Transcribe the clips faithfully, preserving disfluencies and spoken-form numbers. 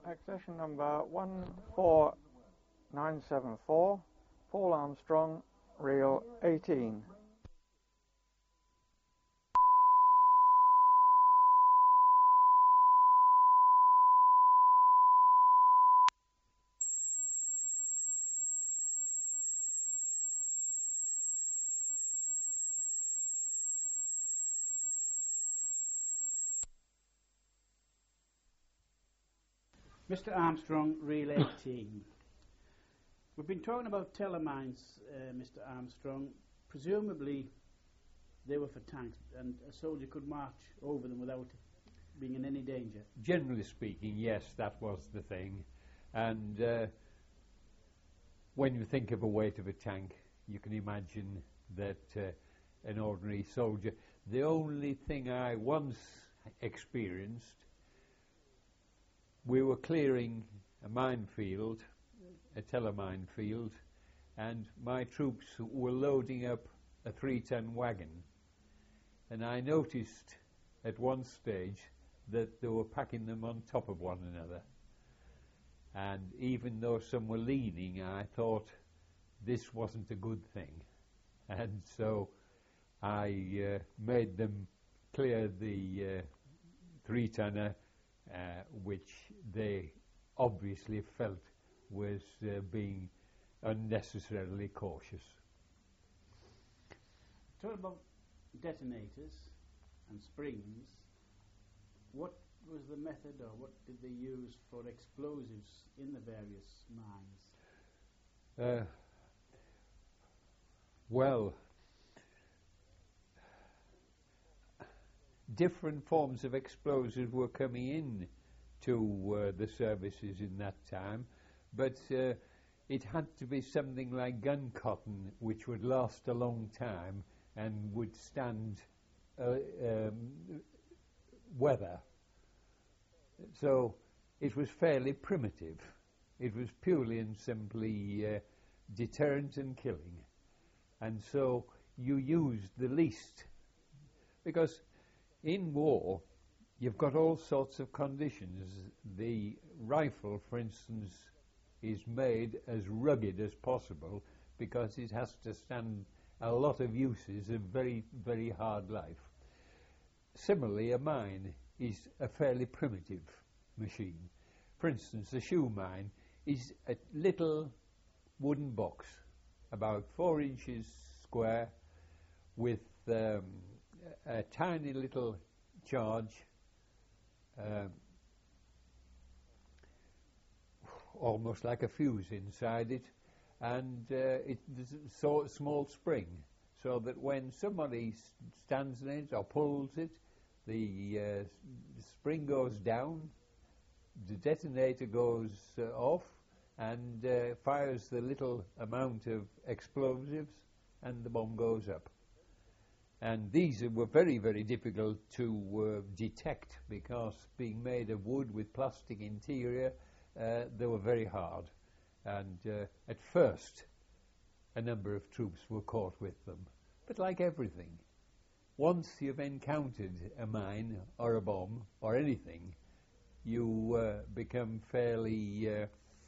Accession number one four nine seven four, Paul Armstrong, reel eighteen. Mister Armstrong, reel eighteen. We've been talking about telemines, uh, Mister Armstrong. Presumably they were for tanks and a soldier could march over them without being in any danger. Generally speaking, yes, that was the thing. And uh, when you think of a weight of a tank, you can imagine that uh, an ordinary soldier... The only thing I once experienced, we were clearing a minefield, a telemine field, and my troops were loading up a three-ton wagon. And I noticed at one stage that they were packing them on top of one another. And even though some were leaning, I thought this wasn't a good thing. And so I uh, made them clear the uh, three-tonner, uh, which they obviously felt was uh, being unnecessarily cautious. Talk about detonators and springs. What was the method, or what did they use for explosives in the various mines? Uh, well, different forms of explosives were coming in to uh, the services in that time, but uh, it had to be something like gun cotton, which would last a long time and would stand uh, um, weather. So it was fairly primitive. It was purely and simply uh, deterrent and killing. And so you used the least, because in war you've got all sorts of conditions. The rifle, for instance, is made as rugged as possible because it has to stand a lot of uses, a very, very hard life. Similarly, a mine is a fairly primitive machine. For instance, the shoe mine is a little wooden box, about four inches square, with um, a, a tiny little charge, um, almost like a fuse inside it, and uh, it, there's a so small spring, so that when somebody st stands in it or pulls it, the, uh, the spring goes down, the detonator goes uh, off, and uh, fires the little amount of explosives, and the bomb goes up. And these were very, very difficult to uh, detect, because being made of wood with plastic interior, uh, they were very hard. And uh, at first, a number of troops were caught with them. But like everything, once you've encountered a mine or a bomb or anything, you uh, become fairly uh,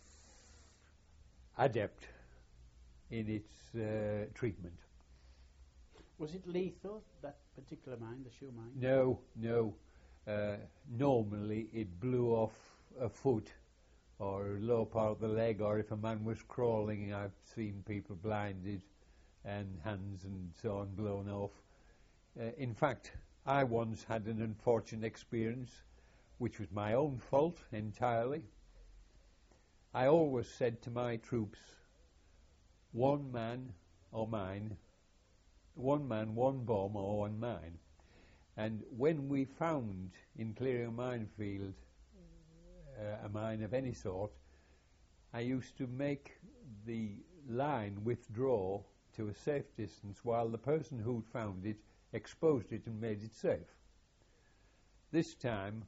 adept in its uh, treatment. Was it lethal, that particular mine, the shoe mine? No, no. Uh, normally it blew off a foot or a lower part of the leg, or if a man was crawling, I've seen people blinded and hands and so on blown off. Uh, in fact, I once had an unfortunate experience, which was my own fault entirely. I always said to my troops, one man or mine, one man, one bomb or one mine. And when we found in clearing a minefield uh, a mine of any sort, I used to make the line withdraw to a safe distance while the person who'd found it exposed it and made it safe. This time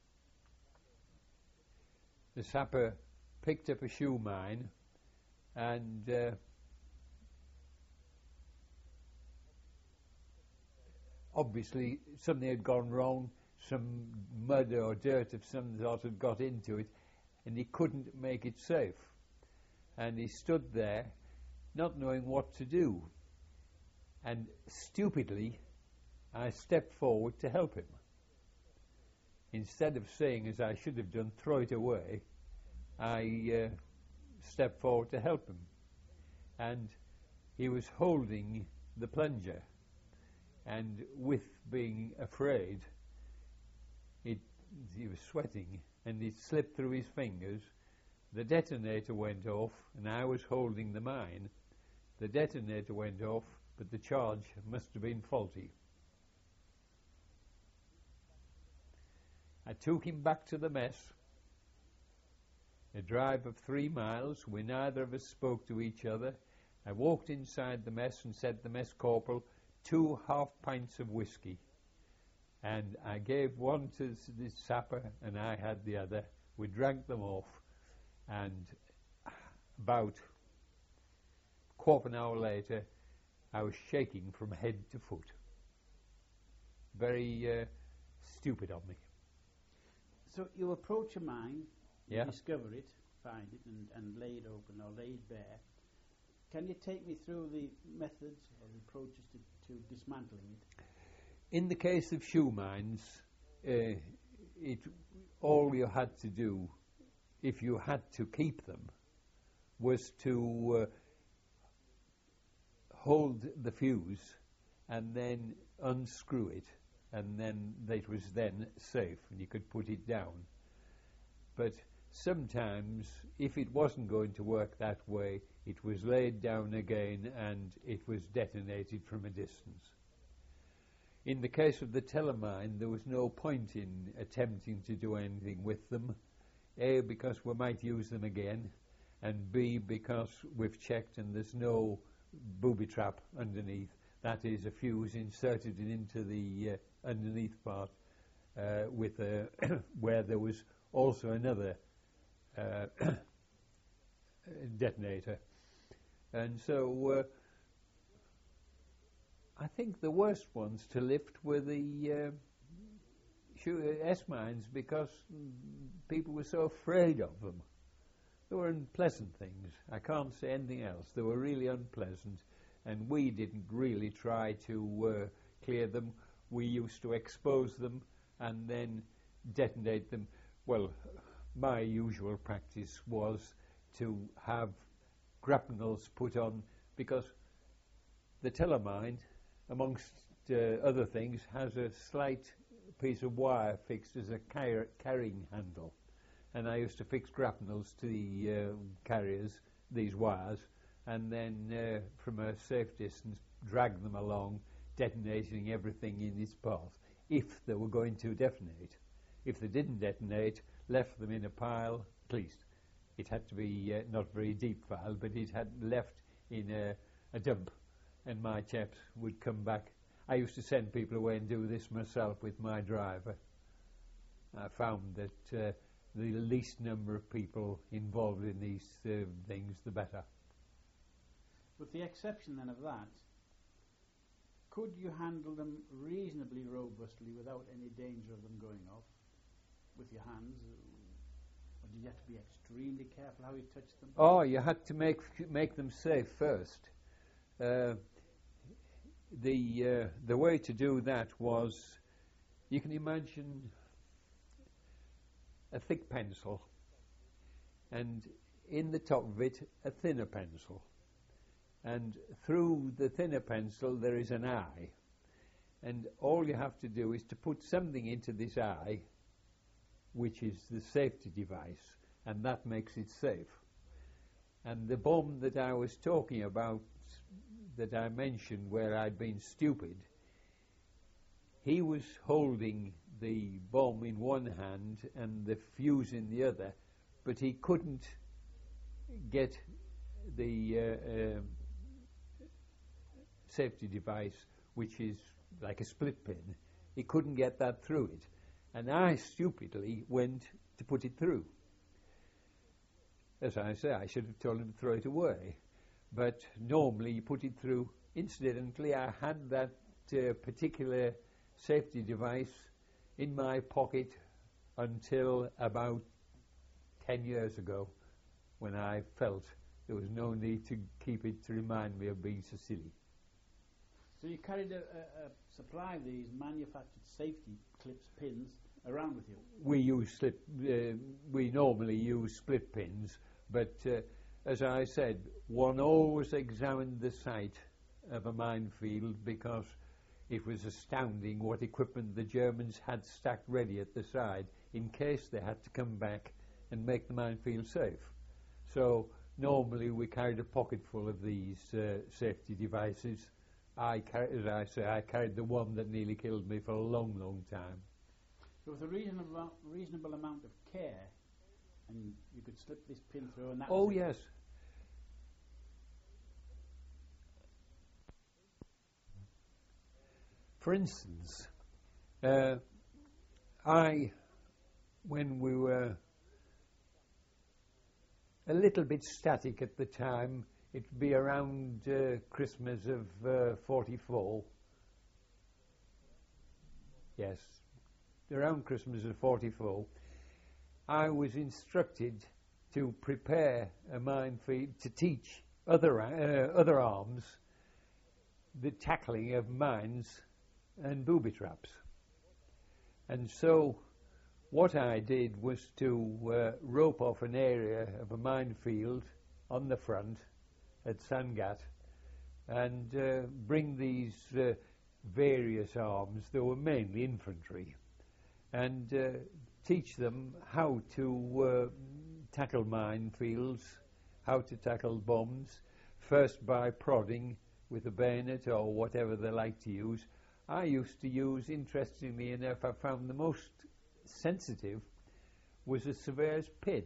the sapper picked up a shoe mine, and uh, obviously something had gone wrong. Some mud or dirt of some sort had got into it, and he couldn't make it safe. And he stood there, not knowing what to do. And stupidly, I stepped forward to help him. Instead of saying, as I should have done, throw it away, I uh, stepped forward to help him. And he was holding the plunger, and with being afraid, it, he was sweating, and it slipped through his fingers. The detonator went off, and I was holding the mine. The detonator went off, but the charge must have been faulty. I took him back to the mess. A drive of three miles, we neither of us spoke to each other. I walked inside the mess and said to the mess corporal, two half pints of whiskey. And I gave one to the sapper, and I had the other. We drank them off, and about a quarter of an hour later, I was shaking from head to foot. Very uh, stupid of me. So you approach a mine, you yeah. discover it, find it, and, and lay it open or lay it bare. Can you take me through the methods or the approaches to, to dismantling it? In the case of shoe mines, uh, it all you had to do, if you had to keep them, was to uh, hold the fuse and then unscrew it, and then it was then safe and you could put it down. But sometimes, if it wasn't going to work that way, it was laid down again and it was detonated from a distance. In the case of the Telemine, there was no point in attempting to do anything with them. A, because we might use them again, and B, because we've checked and there's no booby trap underneath. That is, a fuse inserted into the uh, underneath part uh, with a where there was also another uh, detonator. And so uh, I think the worst ones to lift were the uh, S-mines, because people were so afraid of them. They were unpleasant things. I can't say anything else. They were really unpleasant, and we didn't really try to uh, clear them. We used to expose them and then detonate them. Well, my usual practice was to have grapnels put on, because the Telemine, amongst uh, other things, has a slight piece of wire fixed as a car- carrying handle. And I used to fix grapnels to the uh, carriers, these wires, and then uh, from a safe distance drag them along, detonating everything in its path, if they were going to detonate. If they didn't detonate, left them in a pile, at least. It had to be uh, not very deep pile, but it had left in a, a dump, and my chaps would come back. I used to send people away and do this myself with my driver. I found that uh, the least number of people involved in these uh, things, the better. With the exception then of that, could you handle them reasonably robustly without any danger of them going off with your hands? Or did you have to be extremely careful how you touched them? Oh, you had to make make them safe first. Uh, the uh, the way to do that was, you can imagine a thick pencil, and in the top of it a thinner pencil, and through the thinner pencil there is an eye, and all you have to do is to put something into this eye, which is the safety device, and that makes it safe. And the bomb that I was talking about, that I mentioned where I'd been stupid, he was holding the bomb in one hand and the fuse in the other, but he couldn't get the uh, um, safety device, which is like a split pin. He couldn't get that through it, and I stupidly went to put it through. As I say, I should have told him to throw it away, but normally you put it through. Incidentally, I had that uh, particular safety device in my pocket until about ten years ago when I felt there was no need to keep it to remind me of being so silly. So you carried a, a, a supply of these manufactured safety clips, pins, around with you? We use slip, uh, we normally use split pins, but uh, as I said, one always examined the site of a minefield because it was astounding what equipment the Germans had stacked ready at the side in case they had to come back and make the minefield safe. So normally we carried a pocket full of these uh, safety devices. I, car- as I say, I carried the one that nearly killed me for a long, long time. So with a reasonable, reasonable amount of care, and you could slip this pin through, and that Oh was it. yes. For instance, uh, I, when we were a little bit static at the time, it'd be around uh, Christmas of uh, forty-four. Yes, around Christmas of forty-four, I was instructed to prepare a minefield, to teach other uh, other arms the tackling of mines and booby traps. And so what I did was to uh, rope off an area of a minefield on the front at Sangat and uh, bring these uh, various arms, they were mainly infantry, and uh, teach them how to uh, tackle minefields, how to tackle bombs, first by prodding with a bayonet or whatever they like to use. I used to use, interestingly enough, I found the most sensitive was a surveyor's pin.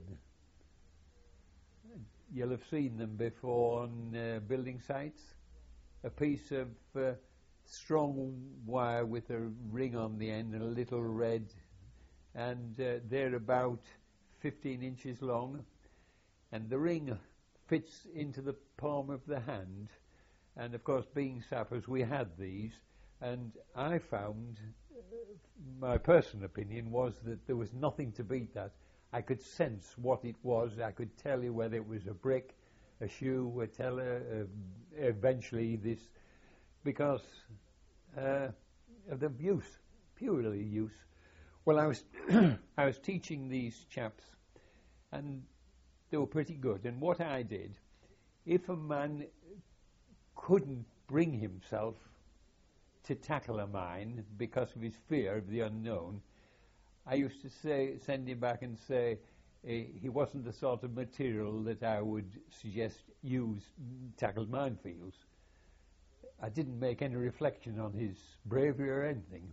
You'll have seen them before on uh, building sites. A piece of uh, strong wire with a ring on the end and a little red, and uh, they're about fifteen inches long, and the ring fits into the palm of the hand. And of course, being sappers, we had these, and I found, uh, my personal opinion was that there was nothing to beat that. I could sense what it was. I could tell you whether it was a brick, a shoe, a teller, uh, eventually this, because uh, of the use, purely use. Well, I was I was teaching these chaps, and they were pretty good. And what I did, if a man couldn't bring himself to tackle a mine because of his fear of the unknown, I used to say, send him back and say uh, he wasn't the sort of material that I would suggest use tackle minefields. I didn't make any reflection on his bravery or anything.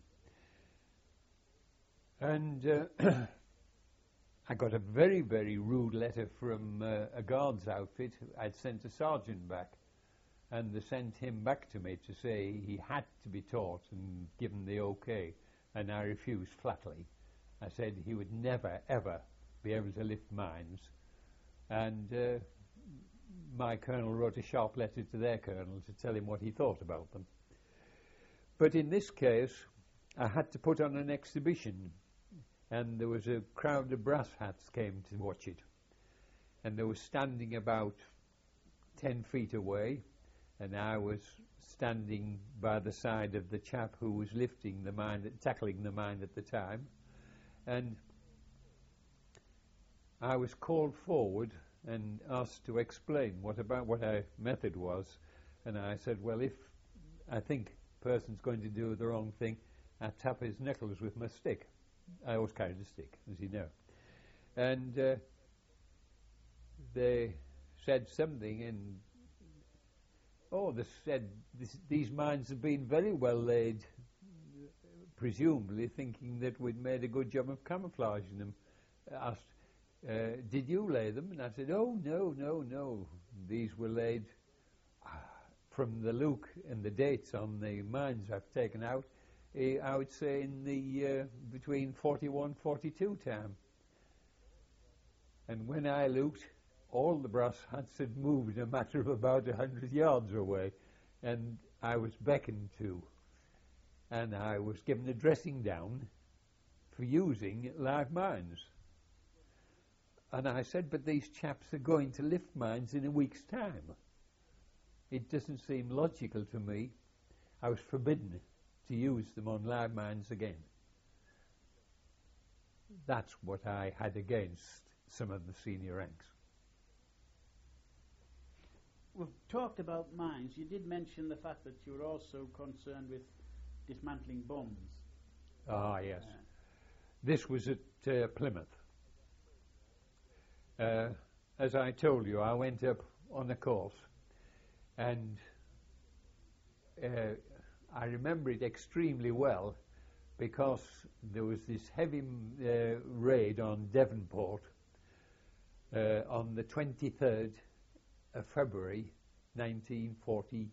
And uh, I got a very, very rude letter from uh, a guard's outfit. I'd sent a sergeant back, and they sent him back to me to say he had to be taught and given the okay, and I refused flatly. I said he would never, ever be able to lift mines. And uh, my colonel wrote a sharp letter to their colonel to tell him what he thought about them. But in this case, I had to put on an exhibition, and there was a crowd of brass hats came to watch it. And they were standing about ten feet away, and I was standing by the side of the chap who was lifting the mine, tackling the mine at the time. And I was called forward and asked to explain what about what our method was. And I said, well, if I think a person's going to do the wrong thing, I tap his knuckles with my stick. I always carried a stick, as you know. And uh, they said something, and oh, they said this, these mines have been very well laid, presumably thinking that we'd made a good job of camouflaging them. Asked, uh, did you lay them? And I said, oh, no, no, no. These were laid uh, from the look and the dates on the mines I've taken out, uh, I would say in the uh, between forty-one, forty-two time. And when I looked, all the brass hats had moved a matter of about a hundred yards away, and I was beckoned to, and I was given a dressing down for using live mines. and I said, but these chaps are going to lift mines in a week's time. It doesn't seem logical to me. I was forbidden to use them on live mines again. That's what I had against some of the senior ranks. We've talked about mines. You did mention the fact that you were also concerned with dismantling bombs. Ah, yes. Uh, this was at uh, Plymouth. Uh, as I told you, I went up on a course, and uh, I remember it extremely well because there was this heavy uh, raid on Devonport uh, on the twenty-third of February nineteen forty.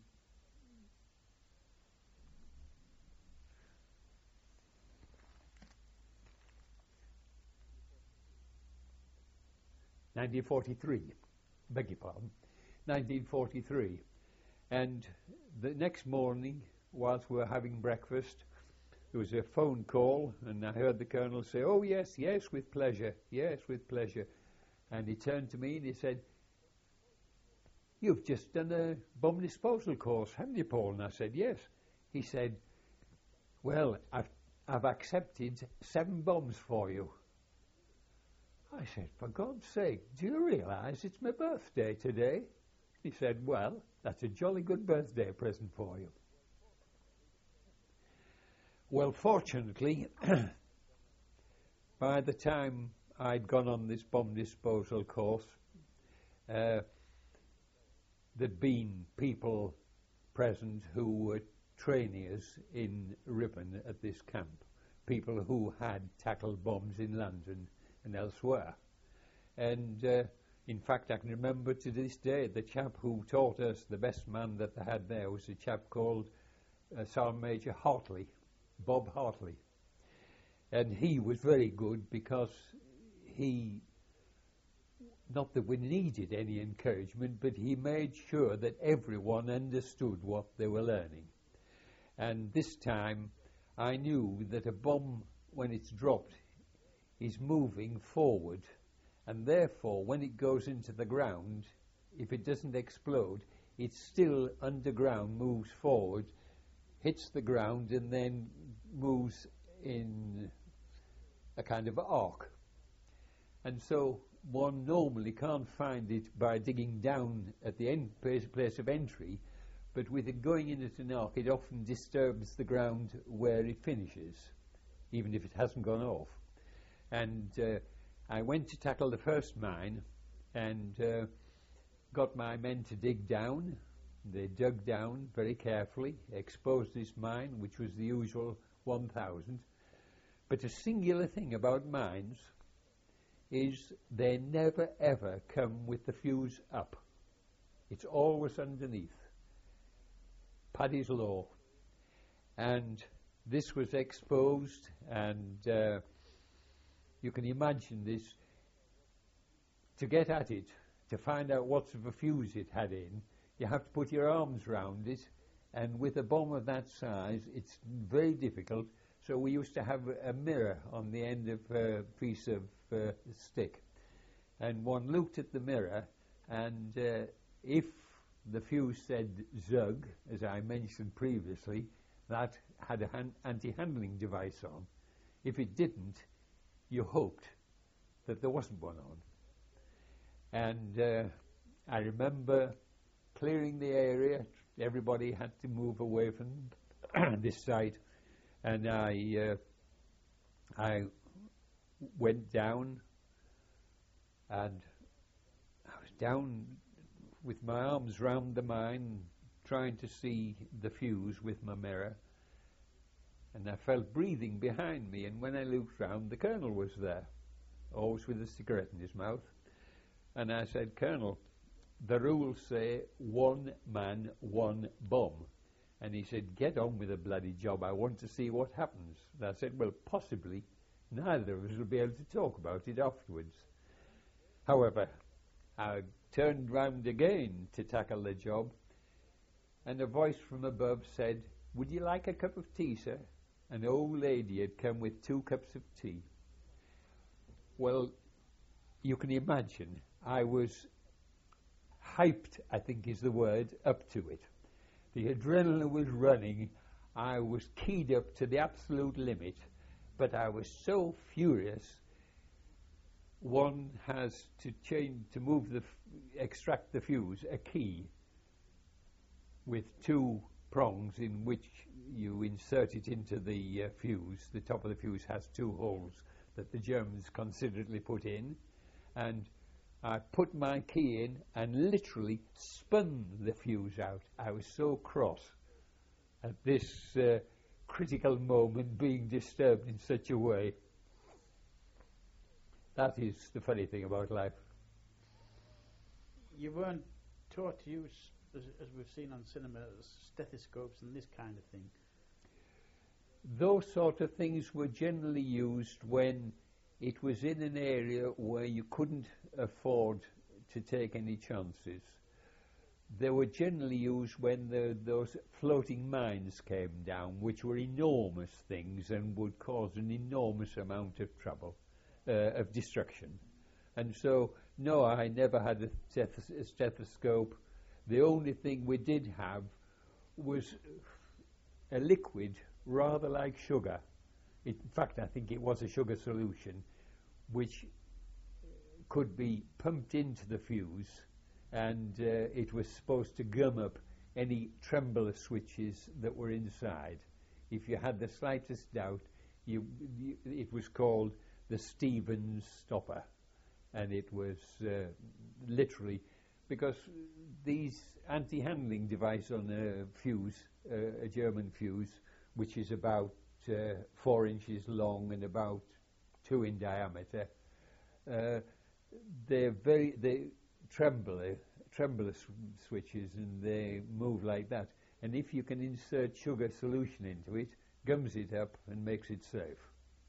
nineteen forty-three, beg your pardon, nineteen forty-three. And the next morning, whilst we were having breakfast, there was a phone call, and I heard the Colonel say, "Oh, yes, yes, with pleasure, yes, with pleasure." And he turned to me and he said, "You've just done a bomb disposal course, haven't you, Paul?" And I said, "Yes." He said, "Well, I've, I've accepted seven bombs for you." I said, "For God's sake, do you realise it's my birthday today?" He said, "Well, that's a jolly good birthday present for you." Well, fortunately, by the time I'd gone on this bomb disposal course, uh, there'd been people present who were trainees in Ripon at this camp, people who had tackled bombs in London and elsewhere. And uh, in fact, I can remember to this day the chap who taught us, the best man that they had there, was a chap called uh, Sergeant Major Hartley, Bob Hartley. And he was very good because he, not that we needed any encouragement, but he made sure that everyone understood what they were learning. And this time I knew that a bomb, when it's dropped, is moving forward, and therefore when it goes into the ground, if it doesn't explode, it still underground moves forward, hits the ground, and then moves in a kind of arc. And so one normally can't find it by digging down at the end place, place of entry, but with it going in at an arc, it often disturbs the ground where it finishes, even if it hasn't gone off. And uh, I went to tackle the first mine and uh, got my men to dig down. They dug down very carefully, exposed this mine, which was the usual one thousand. But a singular thing about mines is they never ever come with the fuse up. It's always underneath. Paddy's Law. And this was exposed, and uh, you can imagine this. To get at it, to find out what sort of a fuse it had in, you have to put your arms round it, and with a bomb of that size, it's very difficult. So we used to have a mirror on the end of a piece of uh, stick, and one looked at the mirror, and uh, if the fuse said Zug, as I mentioned previously, that had a han- anti-handling device on. If it didn't, you hoped that there wasn't one on. And uh, I remember clearing the area. Everybody had to move away from this site, and I uh, I went down, and I was down with my arms round the mine, trying to see the fuse with my mirror, and I felt breathing behind me, and when I looked round, the Colonel was there, always with a cigarette in his mouth. And I said, "Colonel, the rules say one man, one bomb." And he said, "Get on with the bloody job. I want to see what happens." And I said, "Well, possibly neither of us will be able to talk about it afterwards." However, I turned round again to tackle the job, and a voice from above said, "Would you like a cup of tea, sir?" An old lady had come with two cups of tea. Well, you can imagine, I was hyped, I think is the word, up to it. The adrenaline was running. I was keyed up to the absolute limit, but I was so furious. One has to change, to move the, f- extract the fuse, a key with two prongs in which you insert it into the uh, fuse. The top of the fuse has two holes that the Germans considerately put in, and I put my key in and literally spun the fuse out. I was so cross at this uh, critical moment being disturbed in such a way. That is the funny thing about life. You weren't taught to use, as, as we've seen on cinema, stethoscopes and this kind of thing. Those sort of things were generally used when it was in an area where you couldn't afford to take any chances. They were generally used when the, those floating mines came down, which were enormous things and would cause an enormous amount of trouble, uh, of destruction. And so, no, I never had a, stethos- a stethoscope. The only thing we did have was a liquid rather like sugar. It, in fact, I think it was a sugar solution, which could be pumped into the fuse, and uh, it was supposed to gum up any trembler switches that were inside. If you had the slightest doubt, you, you, it was called the Stevens stopper, and it was uh, literally, because these anti-handling device on a fuse, uh, a German fuse, which is about uh, four inches long and about two in diameter, uh, they're very, they tremble, uh, trembler sw- switches, and they move like that. And if you can insert sugar solution into it, gums it up and makes it safe.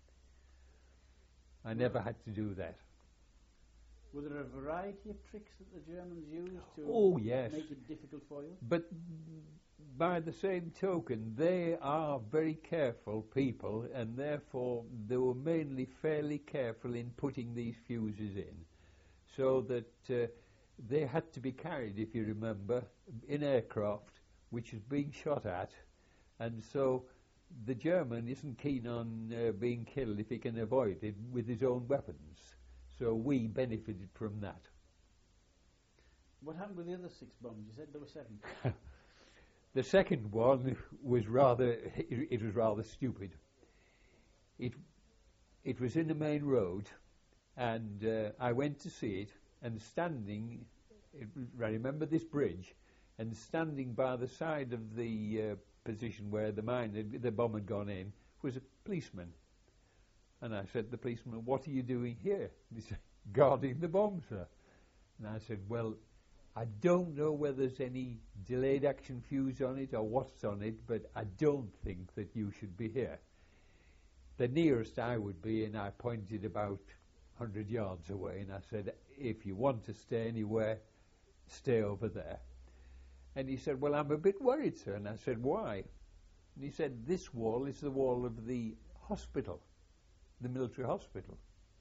I never had to do that. Were there a variety of tricks that the Germans used to Oh, yes. make it difficult for you? But by the same token, they are very careful people, and therefore they were mainly fairly careful in putting these fuses in, so that uh, they had to be carried, if you remember, in aircraft, which is being shot at, and so the German isn't keen on uh, being killed if he can avoid it with his own weapons. So we benefited from that. What happened with the other six bombs? You said there were seven. The second one was rather, it, it was rather stupid. It, it was in the main road, and uh, I went to see it, and standing, it, I remember this bridge, and standing by the side of the uh, position where the mine, had, the bomb had gone in, was a policeman. And I said to the policeman, "What are you doing here?" He said, "Guarding the bomb, sir." And I said, "Well, I don't know whether there's any delayed action fuse on it or what's on it, but I don't think that you should be here." The nearest I would be, and I pointed about one hundred yards away, and I said, "If you want to stay anywhere, stay over there." And he said, "Well, I'm a bit worried, sir." And I said, "Why?" And he said, "This wall is the wall of the hospital, the military hospital."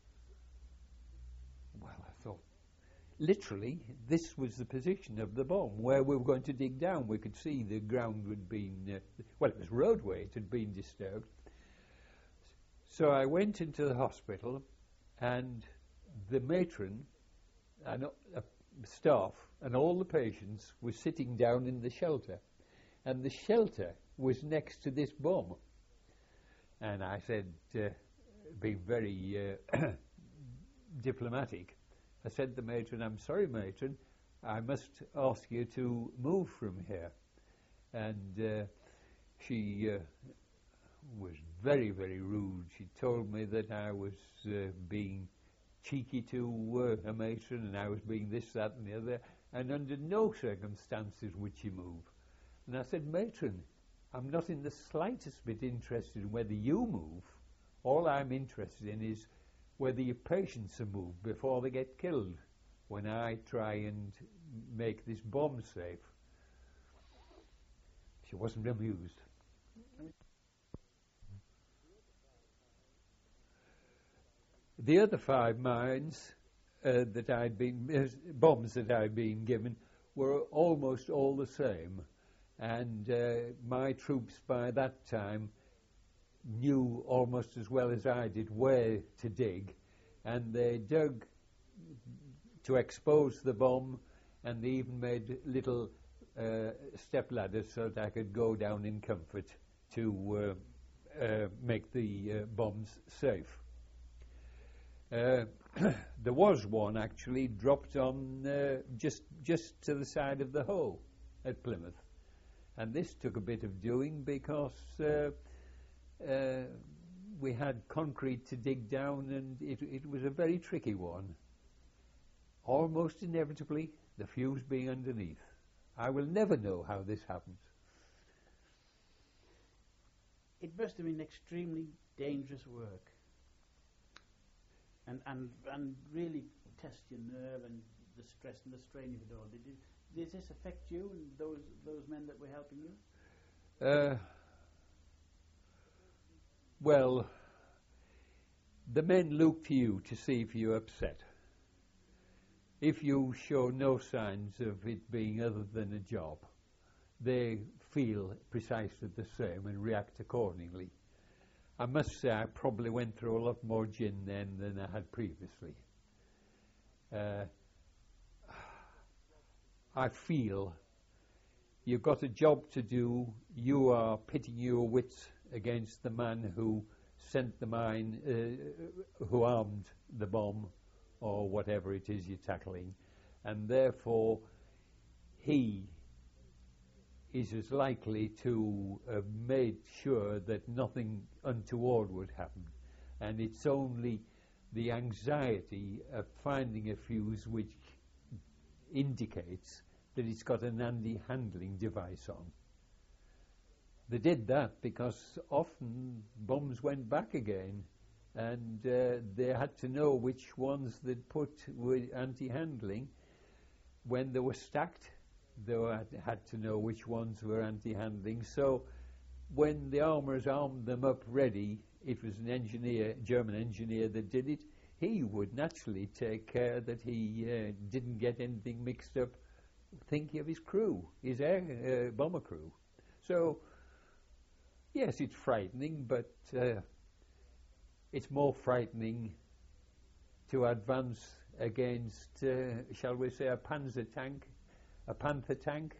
Well, I thought, literally, this was the position of the bomb, where we were going to dig down. We could see the ground had been, uh, well, it was roadway, it had been disturbed. So I went into the hospital, and the matron and uh, staff and all the patients were sitting down in the shelter, and the shelter was next to this bomb. And I said, uh, being very uh, diplomatic, I said to the matron, "I'm sorry, matron, I must ask you to move from here." And uh, she uh, was very, very rude. She told me that I was uh, being cheeky to uh, a matron, and I was being this, that, and the other, and under no circumstances would she move. And I said, "Matron, I'm not in the slightest bit interested in whether you move. All I'm interested in is whether your patients are moved before they get killed when I try and make this bomb safe." She wasn't amused. The other five mines uh, that I'd been, uh, bombs that I'd been given were almost all the same. And uh, my troops by that time knew almost as well as I did where to dig, and they dug to expose the bomb, and they even made little uh, step ladders so that I could go down in comfort to uh, uh, make the uh, bombs safe. Uh, there was one actually dropped on uh, just just to the side of the Hoe at Plymouth, and this took a bit of doing because uh, uh, we had concrete to dig down, and it, it was a very tricky one. Almost inevitably, the fuse being underneath. I will never know how this happened. It must have been extremely dangerous work, and and and really test your nerve and the stress and the strain of it all. Did it, did this affect you and those those men that were helping you? Uh, well, the men look to you to see if you're upset. If you show no signs of it being other than a job, they feel precisely the same and react accordingly. I must say I probably went through a lot more gin then than I had previously. Uh, I feel you've got a job to do. You are pitting your wits against the man who sent the mine, uh, who armed the bomb, or whatever it is you're tackling, and therefore he is as likely to have made sure that nothing untoward would happen. And it's only the anxiety of finding a fuse which indicates that it's got an anti-handling device on. They did that because often bombs went back again, and uh, they had to know which ones they'd put with anti-handling. When they were stacked, they were, had to know which ones were anti-handling. So when the armourers armed them up ready, it was an engineer, German engineer that did it. He would naturally take care that he uh, didn't get anything mixed up, thinking of his crew, his air uh, bomber crew. So yes, it's frightening, but uh, it's more frightening to advance against, uh, shall we say, a Panzer tank, a Panther tank.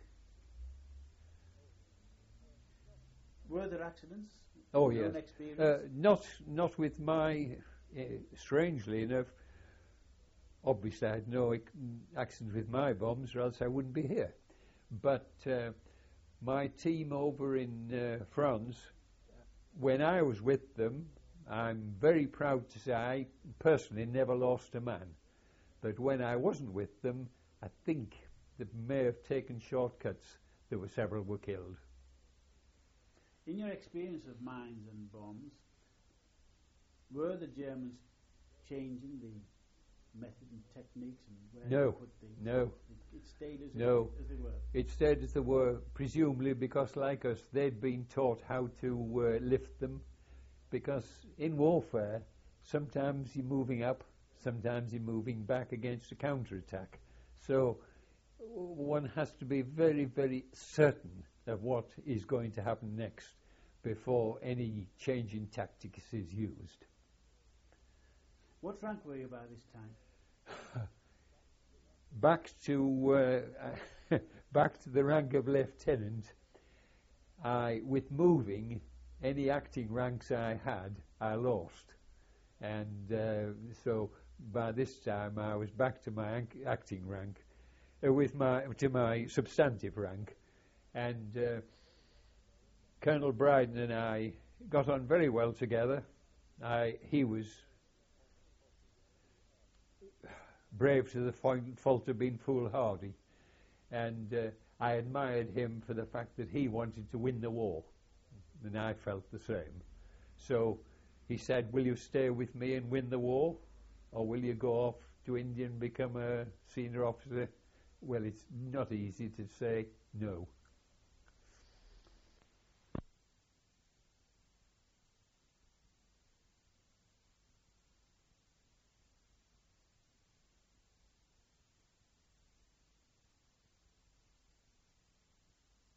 Were there accidents? Oh, Your yes. own experience? Uh, not, not with my, uh, strangely enough, obviously I had no ac- accidents with my bombs, or else I wouldn't be here. But uh, my team over in uh, France, when I was with them, I'm very proud to say I personally never lost a man. But when I wasn't with them, I think they may have taken shortcuts. There were several were killed. In your experience of mines and bombs, were the Germans changing the method and techniques and where No, they put things? no. It, it stayed as, No. it, as they were. It stayed as they were, presumably because, like us, they'd been taught how to uh, lift them. Because in warfare, sometimes you're moving up, sometimes you're moving back against a counterattack. So w- one has to be very, very certain of what is going to happen next before any change in tactics is used. What rank were you by this time? Back to uh, back to the rank of lieutenant. I, with moving, any acting ranks I had, I lost, and uh, so by this time I was back to my ac- acting rank, uh, with my to my substantive rank, and uh, Colonel Bryden and I got on very well together. I he was brave to the fault of being foolhardy, and uh, I admired him for the fact that he wanted to win the war, and I felt the same. So he said, will you stay with me and win the war, or will you go off to India and become a senior officer? Well, it's not easy to say no.